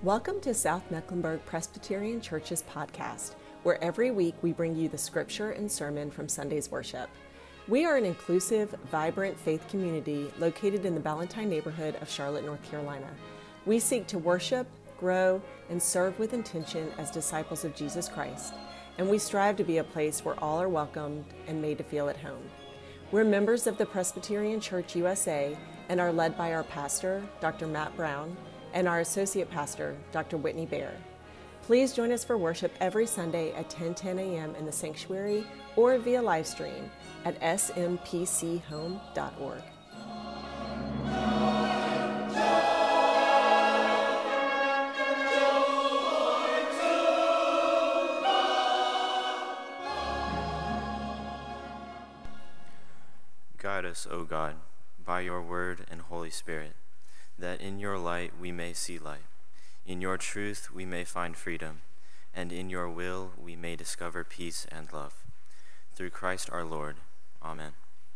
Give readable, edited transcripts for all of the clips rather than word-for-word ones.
Welcome to South Mecklenburg Presbyterian Church's podcast, where every week we bring you the scripture and sermon from Sunday's worship. We are an inclusive, vibrant faith community located in the Ballantyne neighborhood of Charlotte, North Carolina. We seek to worship, grow, and serve with intention as disciples of Jesus Christ, and we strive to be a place where all are welcomed and made to feel at home. We're members of the Presbyterian Church USA and are led by our pastor, Dr. Matt Brown, and our associate pastor, Dr. Whitney Baer. Please join us for worship every Sunday at 10:10 a.m. in the sanctuary or via live stream at smpchome.org. Guide us, O God, by your word and Holy Spirit, that in your light we may see light, in your truth we may find freedom, and in your will we may discover peace and love. Through Christ our Lord. Amen.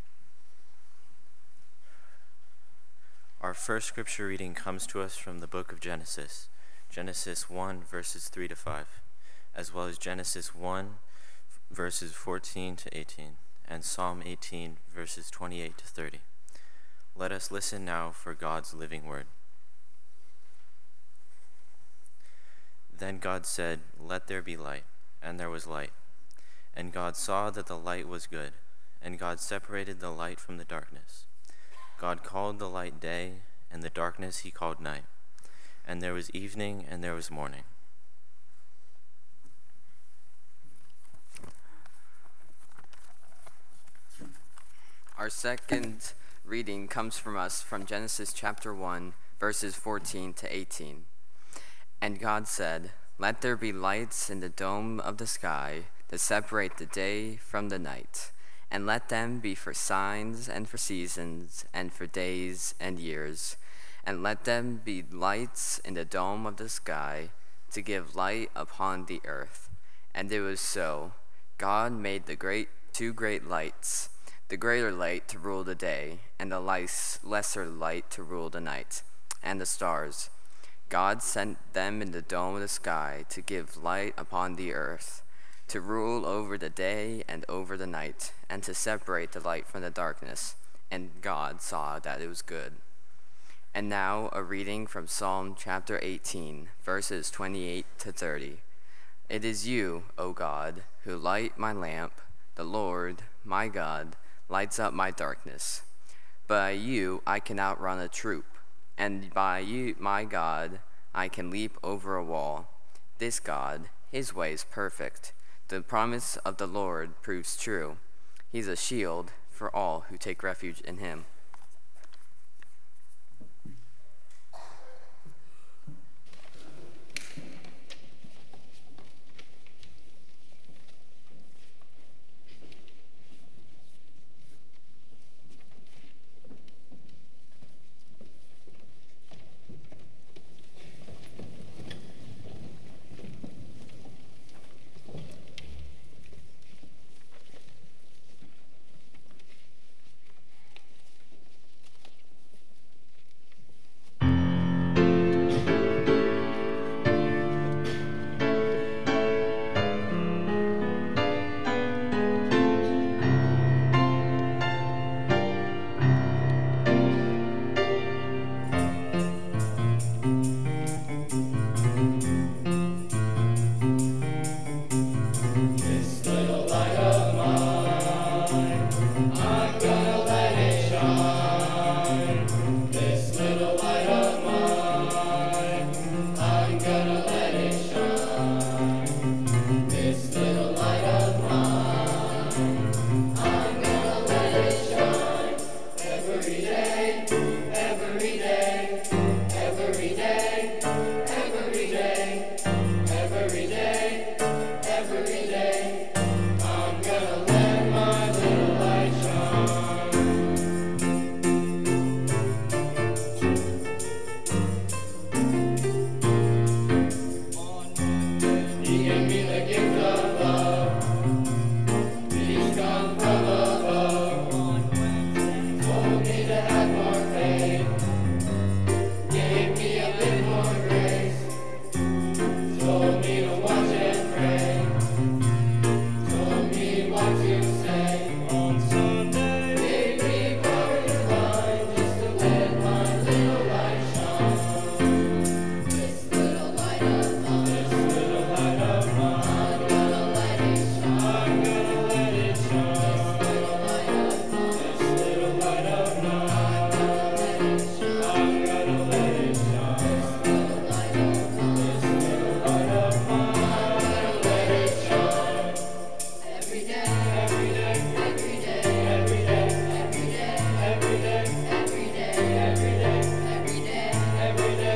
Our first scripture reading comes to us from the book of Genesis, Genesis 1, verses 3 to 5, as well as Genesis 1, verses 14 to 18, and Psalm 18, verses 28 to 30. Let us listen now for God's living word. Then God said, "Let there be light," and there was light. And God saw that the light was good, and God separated the light from the darkness. God called the light day, and the darkness he called night. And there was evening, and there was morning. Our second reading comes from us from Genesis chapter 1, verses 14 to 18. And God said, "Let there be lights in the dome of the sky to separate the day from the night, and let them be for signs and for seasons and for days and years. And let them be lights in the dome of the sky to give light upon the earth." And it was so. God made the two great lights, the greater light to rule the day, and the lesser light to rule the night, and the stars. God sent them in the dome of the sky to give light upon the earth, to rule over the day and over the night, and to separate the light from the darkness. And God saw that it was good. And now a reading from Psalm chapter 18, verses 28 to 30. It is you, O God, who light my lamp. The Lord, my God, lights up my darkness. By you I can outrun a troop, and by you, my God, I can leap over a wall. This God, his way is perfect. The promise of the Lord proves true. He's a shield for all who take refuge in him.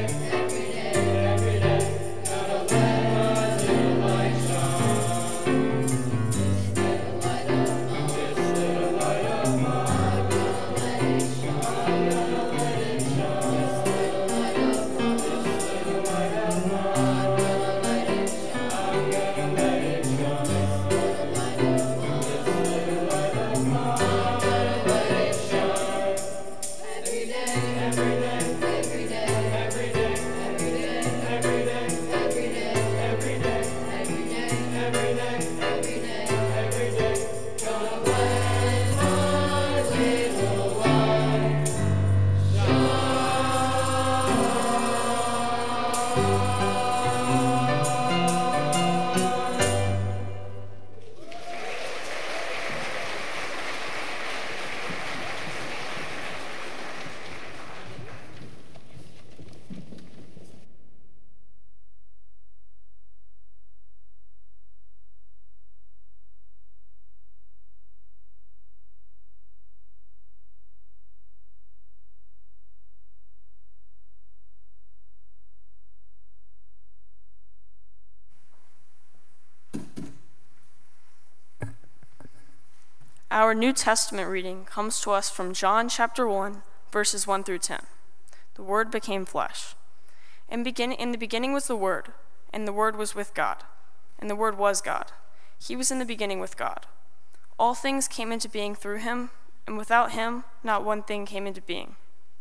Our New Testament reading comes to us from John chapter 1, verses 1 through 10. The Word became flesh. In the beginning was the Word, and the Word was with God, and the Word was God. He was in the beginning with God. All things came into being through him, and without him not one thing came into being.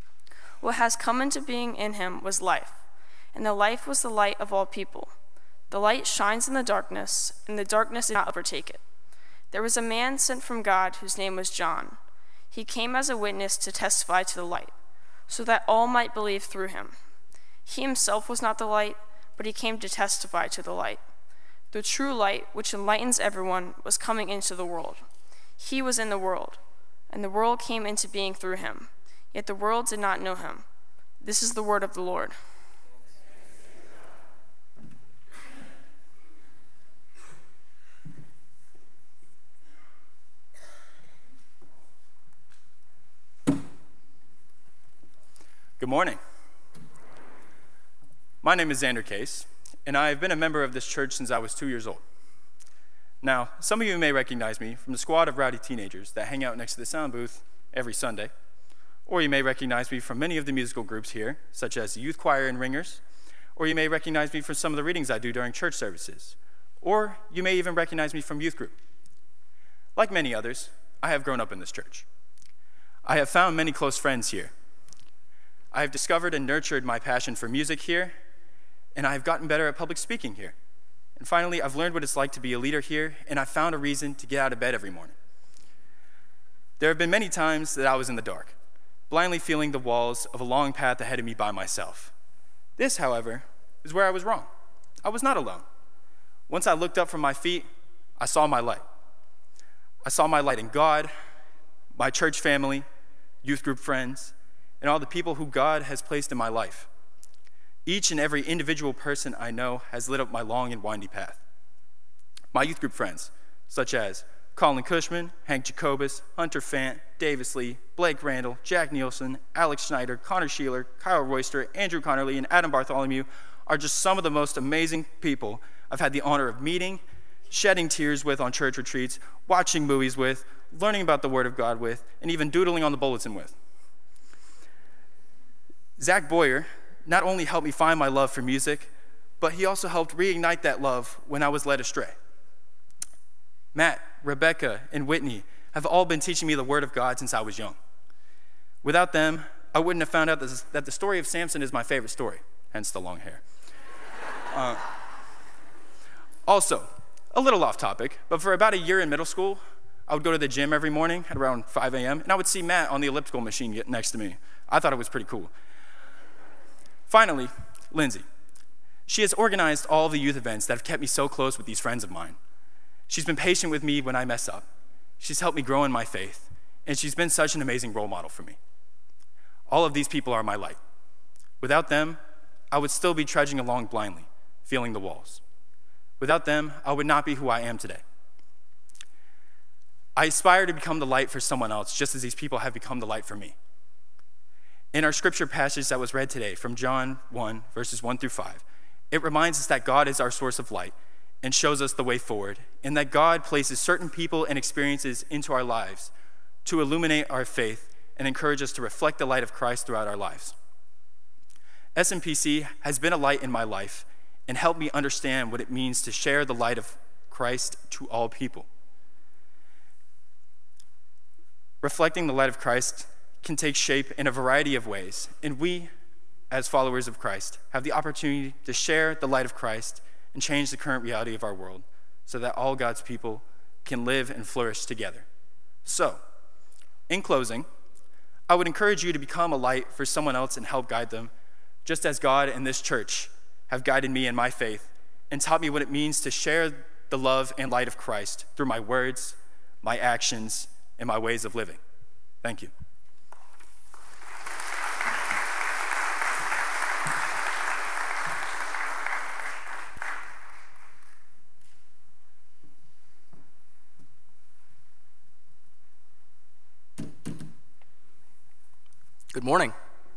What has come into being in him was life, and the life was the light of all people. The light shines in the darkness, and the darkness did not overtake it. There was a man sent from God whose name was John. He came as a witness to testify to the light, so that all might believe through him. He himself was not the light, but he came to testify to the light. The true light, which enlightens everyone, was coming into the world. He was in the world, and the world came into being through him, yet the world did not know him. This is the word of the Lord. Good morning. My name is Xander Case, and I have been a member of this church since I was 2 years old. Now, some of you may recognize me from the squad of rowdy teenagers that hang out next to the sound booth every Sunday, or you may recognize me from many of the musical groups here, such as the youth choir and ringers, or you may recognize me from some of the readings I do during church services, or you may even recognize me from youth group. Like many others, I have grown up in this church. I have found many close friends here. I have discovered and nurtured my passion for music here, and I have gotten better at public speaking here. And finally, I've learned what it's like to be a leader here, and I've found a reason to get out of bed every morning. There have been many times that I was in the dark, blindly feeling the walls of a long path ahead of me by myself. This, however, is where I was wrong. I was not alone. Once I looked up from my feet, I saw my light. I saw my light in God, my church family, youth group friends, and all the people who God has placed in my life. Each and every individual person I know has lit up my long and windy path. My youth group friends, such as Colin Cushman, Hank Jacobus, Hunter Fant, Davis Lee, Blake Randall, Jack Nielsen, Alex Schneider, Connor Sheeler, Kyle Royster, Andrew Connerly, and Adam Bartholomew are just some of the most amazing people I've had the honor of meeting, shedding tears with on church retreats, watching movies with, learning about the Word of God with, and even doodling on the bulletin with. Zach Boyer not only helped me find my love for music, but he also helped reignite that love when I was led astray. Matt, Rebecca, and Whitney have all been teaching me the Word of God since I was young. Without them, I wouldn't have found out that the story of Samson is my favorite story, hence the long hair. Also, a little off topic, but for about a year in middle school, I would go to the gym every morning at around 5 a.m., and I would see Matt on the elliptical machine next to me. I thought it was pretty cool. Finally, Lindsay. She has organized all the youth events that have kept me so close with these friends of mine. She's been patient with me when I mess up. She's helped me grow in my faith, and she's been such an amazing role model for me. All of these people are my light. Without them, I would still be trudging along blindly, feeling the walls. Without them, I would not be who I am today. I aspire to become the light for someone else, just as these people have become the light for me. In our scripture passage that was read today from John 1, verses 1 through 5, it reminds us that God is our source of light and shows us the way forward, and that God places certain people and experiences into our lives to illuminate our faith and encourage us to reflect the light of Christ throughout our lives. SMPC has been a light in my life and helped me understand what it means to share the light of Christ to all people. Reflecting the light of Christ can take shape in a variety of ways, and we, as followers of Christ, have the opportunity to share the light of Christ and change the current reality of our world so that all God's people can live and flourish together. So, in closing, I would encourage you to become a light for someone else and help guide them, just as God and this church have guided me in my faith and taught me what it means to share the love and light of Christ through my words, my actions, and my ways of living. Thank you. Good morning.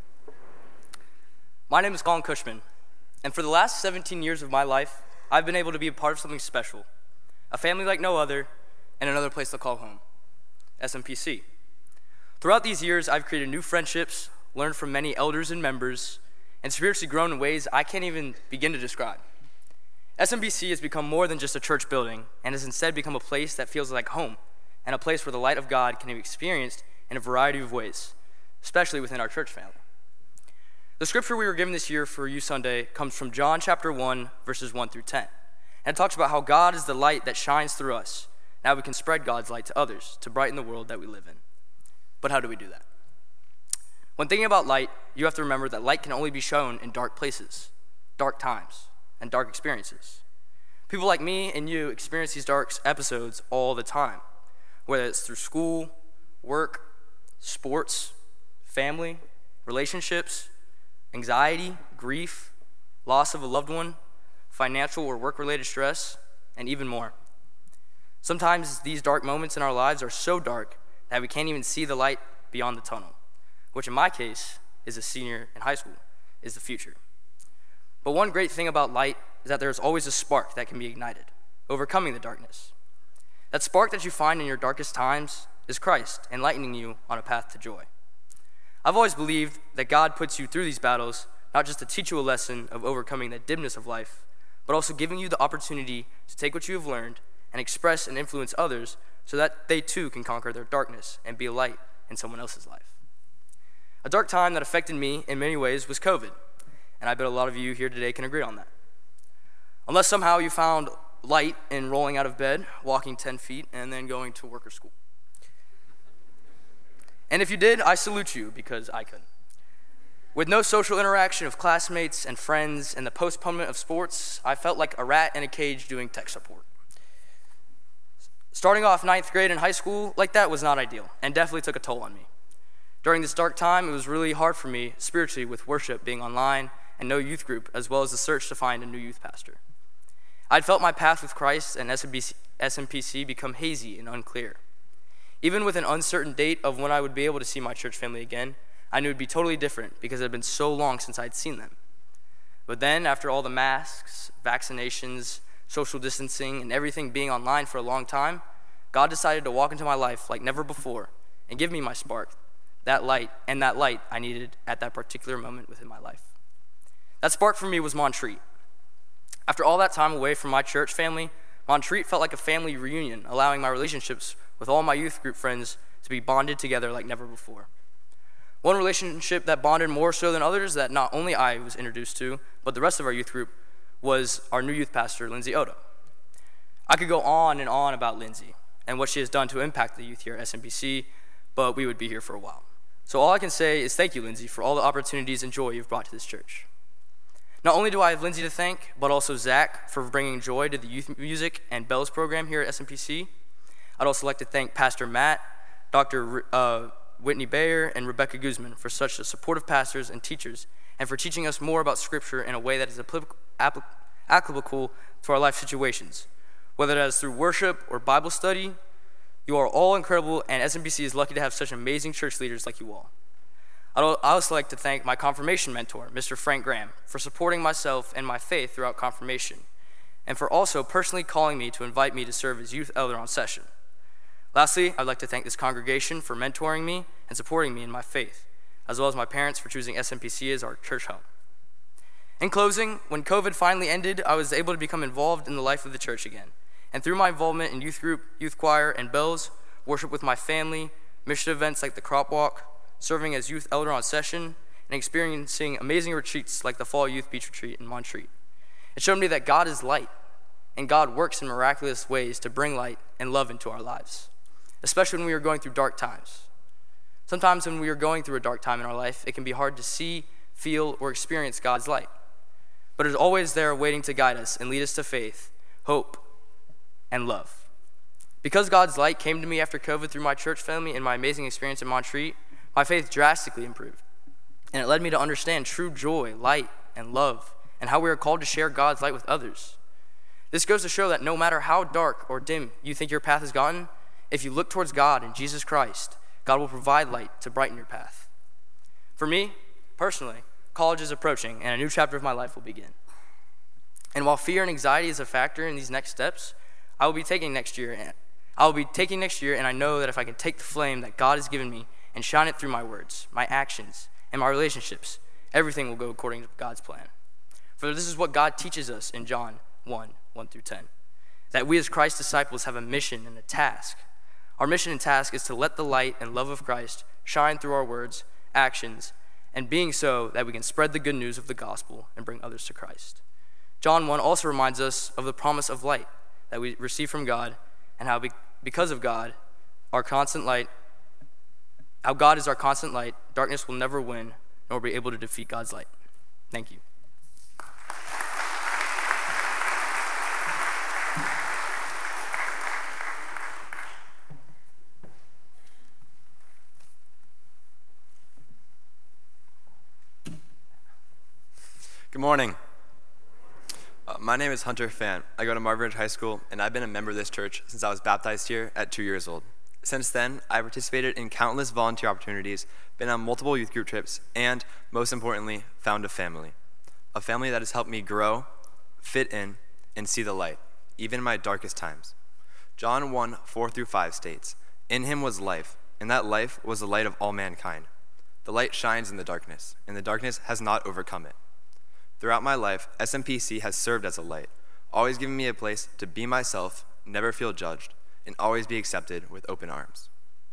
My name is Colin Cushman, and for the last 17 years of my life, I've been able to be a part of something special, a family like no other, and another place to call home, SMPC. Throughout these years, I've created new friendships, learned from many elders and members, and spiritually grown in ways I can't even begin to describe. SMPC has become more than just a church building, and has instead become a place that feels like home, and a place where the light of God can be experienced in a variety of ways, especially within our church family. The scripture we were given this year for Youth Sunday comes from John chapter 1, verses 1 through 10. And it talks about how God is the light that shines through us. Now we can spread God's light to others to brighten the world that we live in. But how do we do that? When thinking about light, you have to remember that light can only be shown in dark places, dark times, and dark experiences. People like me and you experience these dark episodes all the time, whether it's through school, work, sports, family, relationships, anxiety, grief, loss of a loved one, financial or work-related stress, and even more. Sometimes these dark moments in our lives are so dark that we can't even see the light beyond the tunnel, which in my case, as a senior in high school, is the future. But one great thing about light is that there's always a spark that can be ignited, overcoming the darkness. That spark that you find in your darkest times is Christ, enlightening you on a path to joy. I've always believed that God puts you through these battles, not just to teach you a lesson of overcoming the dimness of life, but also giving you the opportunity to take what you have learned and express and influence others so that they too can conquer their darkness and be a light in someone else's life. A dark time that affected me in many ways was COVID, and I bet a lot of you here today can agree on that. Unless somehow you found light in rolling out of bed, walking 10 feet, and then going to work or school. And if you did, I salute you, because I couldn't. With no social interaction of classmates and friends and the postponement of sports, I felt like a rat in a cage doing tech support. Starting off 9th grade in high school like that was not ideal, and definitely took a toll on me. During this dark time, it was really hard for me spiritually with worship being online and no youth group, as well as the search to find a new youth pastor. I'd felt my path with Christ and SMPC become hazy and unclear. Even with an uncertain date of when I would be able to see my church family again, I knew it would be totally different because it had been so long since I'd seen them. But then, after all the masks, vaccinations, social distancing, and everything being online for a long time, God decided to walk into my life like never before and give me my spark, that light I needed at that particular moment within my life. That spark for me was Montreat. After all that time away from my church family, Montreat felt like a family reunion, allowing my relationships with all my youth group friends to be bonded together like never before. One relationship that bonded more so than others that not only I was introduced to, but the rest of our youth group, was our new youth pastor, Lindsay Odo. I could go on and on about Lindsay and what she has done to impact the youth here at SMPC, but we would be here for a while. So all I can say is thank you, Lindsay, for all the opportunities and joy you've brought to this church. Not only do I have Lindsay to thank, but also Zach for bringing joy to the youth music and bells program here at SMPC. I'd also like to thank Pastor Matt, Dr. Whitney Bayer, and Rebecca Guzman for such supportive pastors and teachers, and for teaching us more about Scripture in a way that is applicable to our life situations. Whether that is through worship or Bible study, you are all incredible, and SMPC is lucky to have such amazing church leaders like you all. I'd also like to thank my confirmation mentor, Mr. Frank Graham, for supporting myself and my faith throughout confirmation, and for also personally calling me to invite me to serve as youth elder on session. Lastly, I'd like to thank this congregation for mentoring me and supporting me in my faith, as well as my parents for choosing SMPC as our church home. In closing, when COVID finally ended, I was able to become involved in the life of the church again. And through my involvement in youth group, youth choir, and bells, worship with my family, mission events like the Crop Walk, serving as youth elder on session, and experiencing amazing retreats like the Fall Youth Beach Retreat in Montreat. It showed me that God is light, and God works in miraculous ways to bring light and love into our lives, especially when we are going through dark times. Sometimes when we are going through a dark time in our life, it can be hard to see, feel, or experience God's light. But it is always there waiting to guide us and lead us to faith, hope, and love. Because God's light came to me after COVID through my church family and my amazing experience in Montreat, my faith drastically improved. And it led me to understand true joy, light, and love, and how we are called to share God's light with others. This goes to show that no matter how dark or dim you think your path has gotten, if you look towards God and Jesus Christ, God will provide light to brighten your path. For me, personally, college is approaching and a new chapter of my life will begin. And while fear and anxiety is a factor in these next steps, I will be taking next year, and I know that if I can take the flame that God has given me and shine it through my words, my actions, and my relationships, everything will go according to God's plan. For this is what God teaches us in John 1:1-10, that we as Christ's disciples have a mission and a task. Our mission and task is to let the light and love of Christ shine through our words, actions, and being so that we can spread the good news of the gospel and bring others to Christ. John 1 also reminds us of the promise of light that we receive from God, and how because of God, our constant light, how God is our constant light, darkness will never win, nor be able to defeat God's light. Thank you. Good morning. My name is Hunter Fan. I go to Marvin Ridge High School, and I've been a member of this church since I was baptized here at 2 years old. Since then, I've participated in countless volunteer opportunities, been on multiple youth group trips, and, most importantly, found a family that has helped me grow, fit in, and see the light, even in my darkest times. John 1:4-5 states, "In him was life, and that life was the light of all mankind. The light shines in the darkness, and the darkness has not overcome it." Throughout my life, SMPC has served as a light, always giving me a place to be myself, never feel judged, and always be accepted with open arms.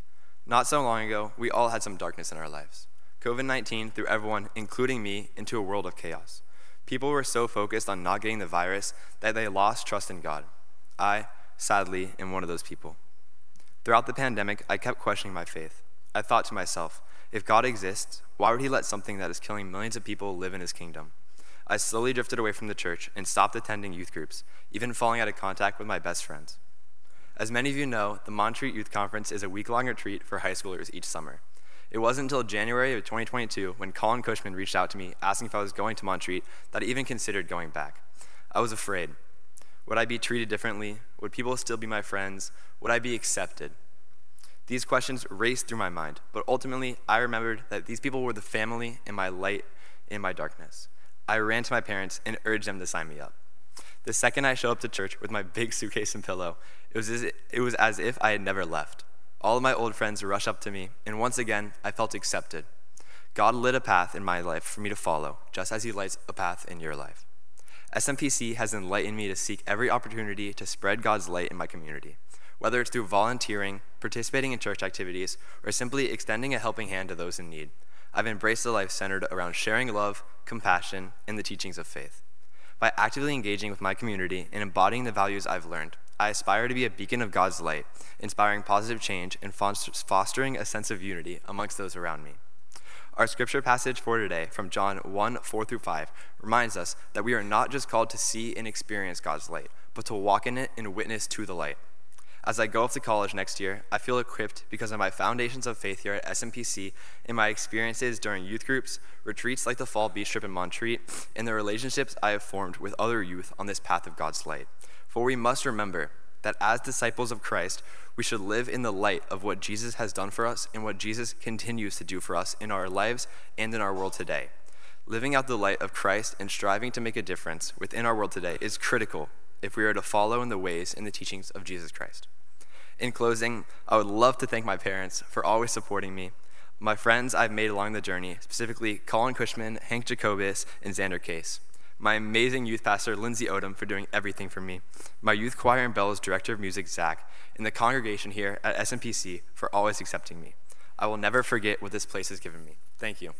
Not so long ago, we all had some darkness in our lives. COVID-19 threw everyone, including me, into a world of chaos. People were so focused on not getting the virus that they lost trust in God. I, sadly, am one of those people. Throughout the pandemic, I kept questioning my faith. I thought to myself, if God exists, why would he let something that is killing millions of people live in his kingdom? I slowly drifted away from the church and stopped attending youth groups, even falling out of contact with my best friends. As many of you know, the Montreat Youth Conference is a week-long retreat for high schoolers each summer. It wasn't until January of 2022 when Colin Cushman reached out to me asking if I was going to Montreat that I even considered going back. I was afraid. Would I be treated differently? Would people still be my friends? Would I be accepted? These questions raced through my mind, but ultimately I remembered that these people were the family and my light in my darkness. I ran to my parents and urged them to sign me up. The second I showed up to church with my big suitcase and pillow, it was as if I had never left. All of my old friends rushed up to me, and once again, I felt accepted. God lit a path in my life for me to follow, just as he lights a path in your life. SMPC has enlightened me to seek every opportunity to spread God's light in my community, whether it's through volunteering, participating in church activities, or simply extending a helping hand to those in need. I've embraced a life centered around sharing love, compassion, and the teachings of faith. By actively engaging with my community and embodying the values I've learned, I aspire to be a beacon of God's light, inspiring positive change and fostering a sense of unity amongst those around me. Our scripture passage for today, from John 1:4-5, reminds us that we are not just called to see and experience God's light, but to walk in it and witness to the light. As I go off to college next year, I feel equipped because of my foundations of faith here at SMPC and my experiences during youth groups, retreats like the Fall Beach trip in Montreat, and the relationships I have formed with other youth on this path of God's light. For we must remember that as disciples of Christ, we should live in the light of what Jesus has done for us and what Jesus continues to do for us in our lives and in our world today. Living out the light of Christ and striving to make a difference within our world today is critical if we are to follow in the ways and the teachings of Jesus Christ. In closing, I would love to thank my parents for always supporting me, my friends I've made along the journey, specifically Colin Cushman, Hank Jacobus, and Xander Case, my amazing youth pastor, Lindsay Odom, for doing everything for me, my youth choir and Bell's director of music, Zach, and the congregation here at SMPC for always accepting me. I will never forget what this place has given me. Thank you.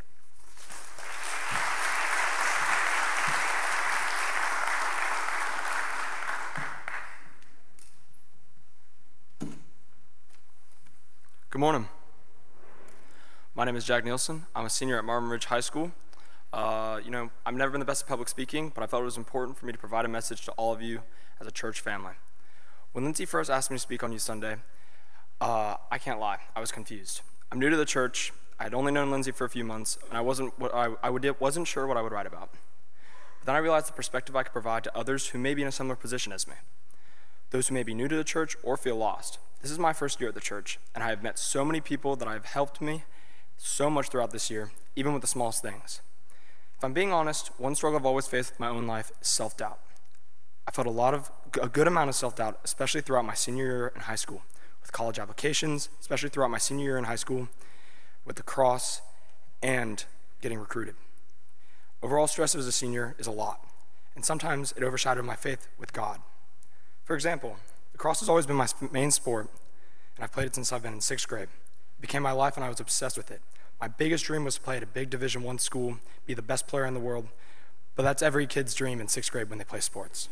Good morning. My name is Jack Nielsen. I'm a senior at Marvin Ridge High School. I've never been the best at public speaking, but I felt it was important for me to provide a message to all of you as a church family. When Lindsay first asked me to speak on Youth Sunday, I can't lie, I was confused. I'm new to the church. I had only known Lindsay for a few months, and I wasn't sure what I would write about. But then I realized the perspective I could provide to others who may be in a similar position as me, those who may be new to the church or feel lost. This is my first year at the church, and I have met so many people that have helped me so much throughout this year, even with the smallest things. If I'm being honest, one struggle I've always faced with my own life is self-doubt. I felt a good amount of self-doubt, especially throughout my senior year in high school, with college applications, especially throughout my senior year in high school, with the cross, and getting recruited. Overall stress as a senior is a lot, and sometimes it overshadowed my faith with God. For example, the cross has always been my main sport, and I've played it since I've been in 6th grade. It became my life, and I was obsessed with it. My biggest dream was to play at a big Division I school, be the best player in the world, but that's every kid's dream in 6th grade when they play sports.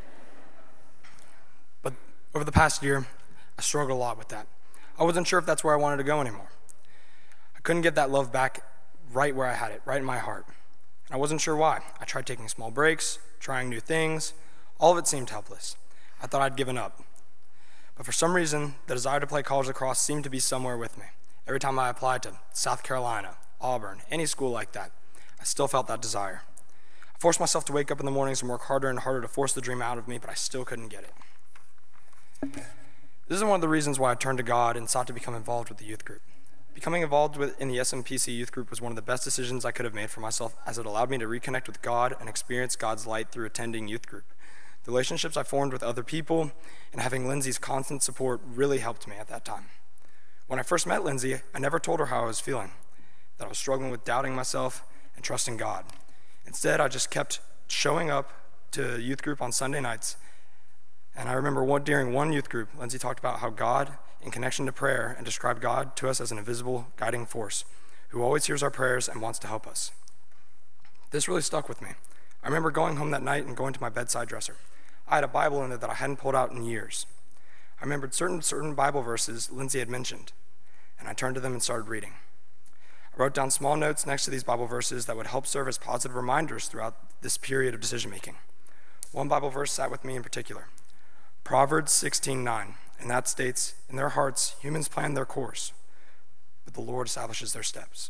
But over the past year, I struggled a lot with that. I wasn't sure if that's where I wanted to go anymore. I couldn't get that love back right where I had it, right in my heart. And I wasn't sure why. I tried taking small breaks, trying new things. All of it seemed helpless. I thought I'd given up. But for some reason, the desire to play college lacrosse seemed to be somewhere with me. Every time I applied to South Carolina, Auburn, any school like that, I still felt that desire. I forced myself to wake up in the mornings and work harder and harder to force the dream out of me, but I still couldn't get it. This is one of the reasons why I turned to God and sought to become involved with the youth group. Becoming involved in the SMPC youth group was one of the best decisions I could have made for myself, as it allowed me to reconnect with God and experience God's light through attending youth group. The relationships I formed with other people and having Lindsay's constant support really helped me at that time. When I first met Lindsay, I never told her how I was feeling, that I was struggling with doubting myself and trusting God. Instead, I just kept showing up to youth group on Sunday nights. And I remember during one youth group, Lindsay talked about how God, in connection to prayer, and described God to us as an invisible guiding force who always hears our prayers and wants to help us. This really stuck with me. I remember going home that night and going to my bedside dresser. I had a Bible in there that I hadn't pulled out in years. I remembered certain Bible verses Lindsay had mentioned, and I turned to them and started reading. I wrote down small notes next to these Bible verses that would help serve as positive reminders throughout this period of decision-making. One Bible verse sat with me in particular, Proverbs 16:9, and that states, "In their hearts, humans plan their course, but the Lord establishes their steps."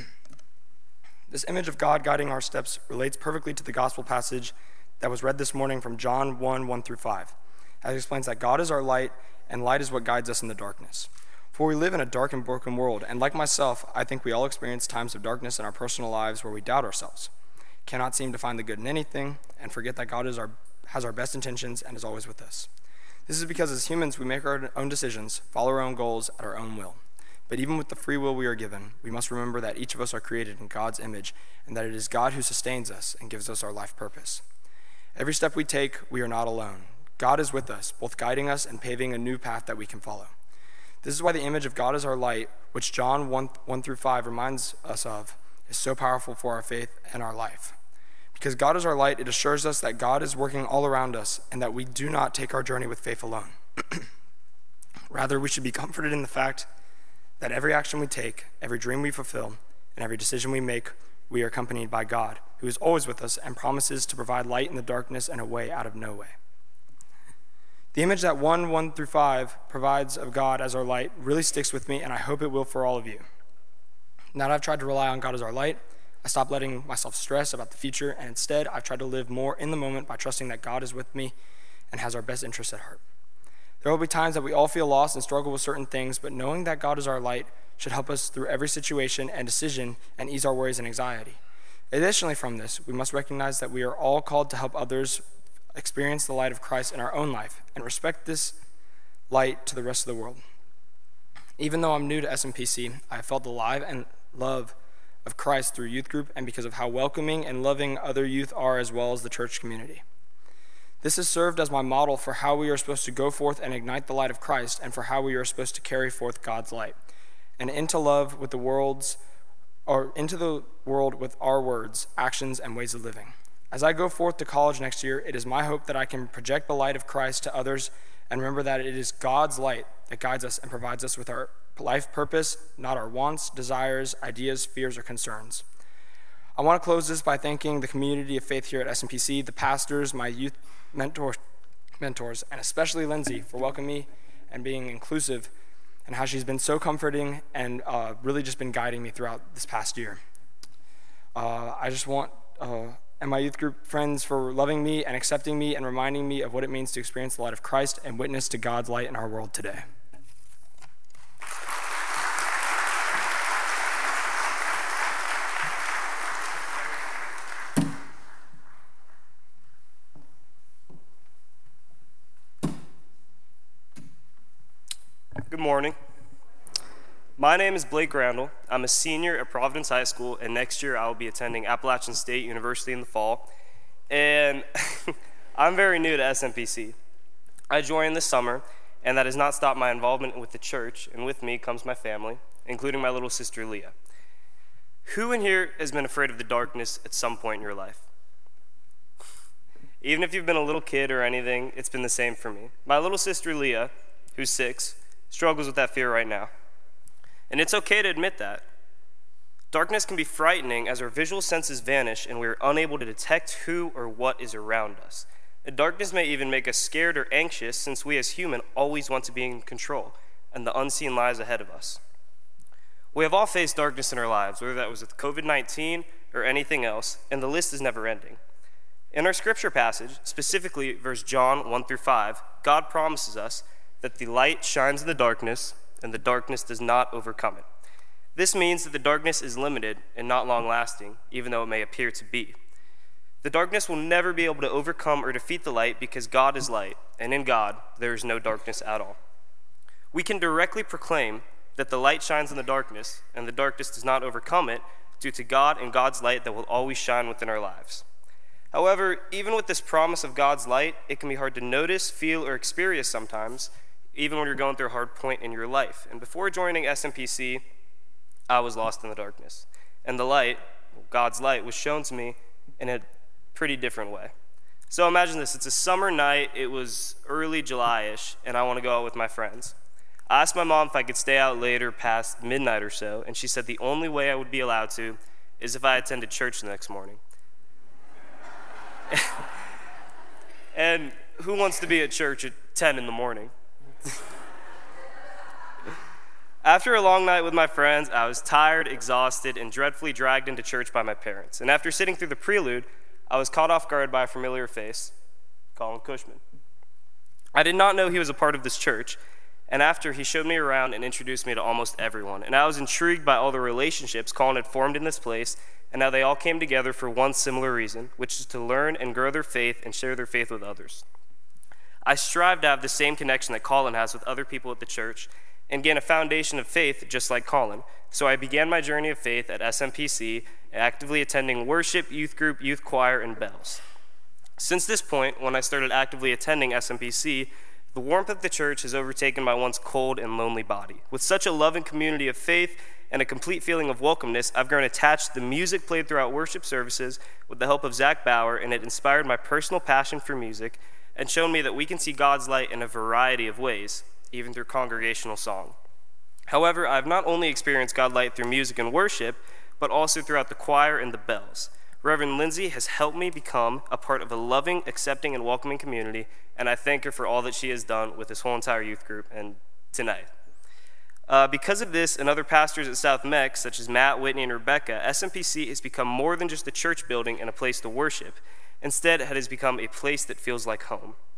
This image of God guiding our steps relates perfectly to the gospel passage that was read this morning from John 1:1-5. It explains that God is our light, and light is what guides us in the darkness. For we live in a dark and broken world, and like myself, I think we all experience times of darkness in our personal lives where we doubt ourselves, cannot seem to find the good in anything, and forget that God has our best intentions and is always with us. This is because as humans, we make our own decisions, follow our own goals at our own will. But even with the free will we are given, we must remember that each of us are created in God's image, and that it is God who sustains us and gives us our life purpose. Every step we take, we are not alone. God is with us, both guiding us and paving a new path that we can follow. This is why the image of God as our light, which John 1:1-5 reminds us of, is so powerful for our faith and our life. Because God is our light, it assures us that God is working all around us and that we do not take our journey with faith alone. Rather, we should be comforted in the fact that every action we take, every dream we fulfill, and every decision we make, we are accompanied by God, who is always with us and promises to provide light in the darkness and a way out of no way. The image that 1:1-5 provides of God as our light really sticks with me, and I hope it will for all of you. Now that I've tried to rely on God as our light, I stopped letting myself stress about the future, and instead I've tried to live more in the moment by trusting that God is with me and has our best interests at heart. There will be times that we all feel lost and struggle with certain things, but knowing that God is our light should help us through every situation and decision and ease our worries and anxiety. Additionally from this, we must recognize that we are all called to help others experience the light of Christ in our own life and respect this light to the rest of the world. Even though I'm new to SMPC, I have felt the life and love of Christ through youth group and because of how welcoming and loving other youth are as well as the church community. This has served as my model for how we are supposed to go forth and ignite the light of Christ and for how we are supposed to carry forth God's light and into love with the world with our words, actions, and ways of living. As I go forth to college next year, it is my hope that I can project the light of Christ to others and remember that it is God's light that guides us and provides us with our life purpose, not our wants, desires, ideas, fears, or concerns. I want to close this by thanking the community of faith here at SMPC, the pastors, my youth mentors, and especially Lindsay for welcoming me and being inclusive and how she's been so comforting and really just been guiding me throughout this past year. I just want and my youth group friends for loving me and accepting me and reminding me of what it means to experience the light of Christ and witness to God's light in our world today. Good morning. My name is Blake Randall. I'm a senior at Providence High School, and next year I will be attending Appalachian State University in the fall. And I'm very new to SMPC. I joined this summer, and that has not stopped my involvement with the church, and with me comes my family, including my little sister Leah. Who in here has been afraid of the darkness at some point in your life? Even if you've been a little kid or anything, it's been the same for me. My little sister Leah, who's 6, struggles with that fear right now. And it's okay to admit that. Darkness can be frightening as our visual senses vanish and we are unable to detect who or what is around us. And darkness may even make us scared or anxious since we as humans always want to be in control and the unseen lies ahead of us. We have all faced darkness in our lives, whether that was with COVID-19 or anything else, and the list is never ending. In our scripture passage, specifically verse John 1-5, God promises us that the light shines in the darkness and the darkness does not overcome it. This means that the darkness is limited and not long-lasting, even though it may appear to be. The darkness will never be able to overcome or defeat the light because God is light, and in God there is no darkness at all. We can directly proclaim that the light shines in the darkness and the darkness does not overcome it due to God and God's light that will always shine within our lives. However, even with this promise of God's light, it can be hard to notice, feel, or experience sometimes, even when you're going through a hard point in your life. And before joining SMPC, I was lost in the darkness. And the light, God's light, was shown to me in a pretty different way. So imagine this, it's a summer night, it was early July-ish, and I want to go out with my friends. I asked my mom if I could stay out later past midnight or so, and she said the only way I would be allowed to is if I attended church the next morning. And who wants to be at church at 10 in the morning? After a long night with my friends, I was tired, exhausted, and dreadfully dragged into church by my parents. And after sitting through the prelude, I was caught off guard by a familiar face, Colin Cushman. I did not know he was a part of this church, and after he showed me around and introduced me to almost everyone. And I was intrigued by all the relationships Colin had formed in this place, and how they all came together for one similar reason, which is to learn and grow their faith and share their faith with others. I strive to have the same connection that Colin has with other people at the church and gain a foundation of faith just like Colin. So I began my journey of faith at SMPC, actively attending worship, youth group, youth choir, and bells. Since this point, when I started actively attending SMPC, the warmth of the church has overtaken my once cold and lonely body. With such a loving community of faith and a complete feeling of welcomeness, I've grown attached to the music played throughout worship services with the help of Zach Bauer, and it inspired my personal passion for music and shown me that we can see God's light in a variety of ways, even through congregational song. However, I've not only experienced God's light through music and worship, but also throughout the choir and the bells. Reverend Lindsay has helped me become a part of a loving, accepting, and welcoming community, and I thank her for all that she has done with this whole entire youth group and tonight. Because of this and other pastors at South Mex, such as Matt, Whitney, and Rebecca, SMPC has become more than just a church building and a place to worship. Instead, it has become a place that feels like home.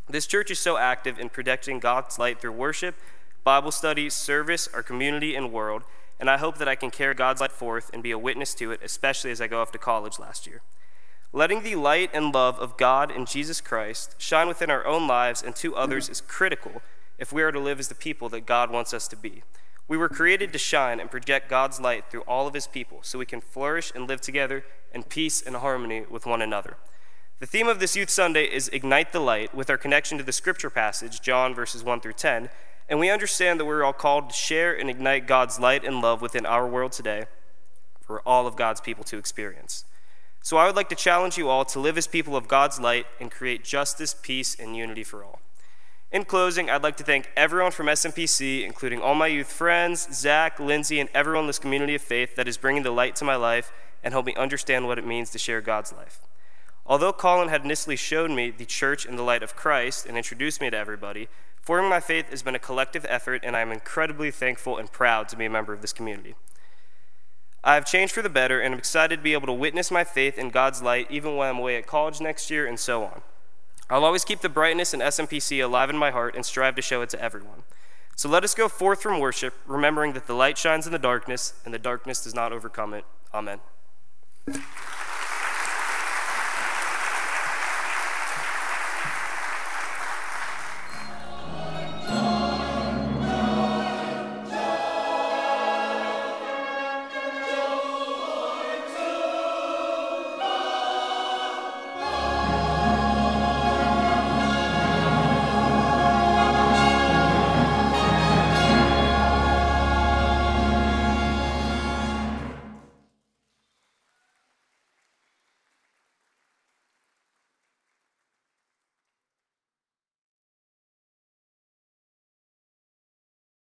This church is so active in protecting God's light through worship, Bible study, service, our community, and world, and I hope that I can carry God's light forth and be a witness to it, especially as I go off to college last year. Letting the light and love of God and Jesus Christ shine within our own lives and to others is critical if we are to live as the people that God wants us to be. We were created to shine and project God's light through all of his people so we can flourish and live together in peace and harmony with one another. The theme of this Youth Sunday is Ignite the Light, with our connection to the scripture passage, John verses 1 through 10, and we understand that we're all called to share and ignite God's light and love within our world today for all of God's people to experience. So I would like to challenge you all to live as people of God's light and create justice, peace, and unity for all. In closing, I'd like to thank everyone from SMPC, including all my youth friends, Zach, Lindsay, and everyone in this community of faith that is bringing the light to my life and help me understand what it means to share God's life. Although Colin had initially shown me the church in the light of Christ and introduced me to everybody, forming my faith has been a collective effort, and I am incredibly thankful and proud to be a member of this community. I have changed for the better, and I'm excited to be able to witness my faith in God's light even when I'm away at college next year and so on. I'll always keep the brightness in SMPC alive in my heart and strive to show it to everyone. So let us go forth from worship, remembering that the light shines in the darkness, and the darkness does not overcome it. Amen.